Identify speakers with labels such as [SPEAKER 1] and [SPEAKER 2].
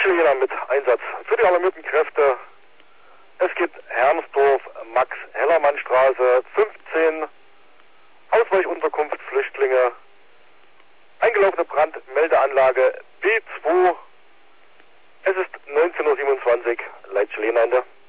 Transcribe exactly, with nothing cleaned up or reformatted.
[SPEAKER 1] Leitschläger mit Einsatz für die alarmierten Kräfte. Es gibt Hermsdorf, Max-Hellermann-Straße, fünfzehn, Ausweichunterkunft Flüchtlinge, eingelaufene Brandmeldeanlage B zwei. Es ist neunzehn Uhr siebenundzwanzig, Leitschläger.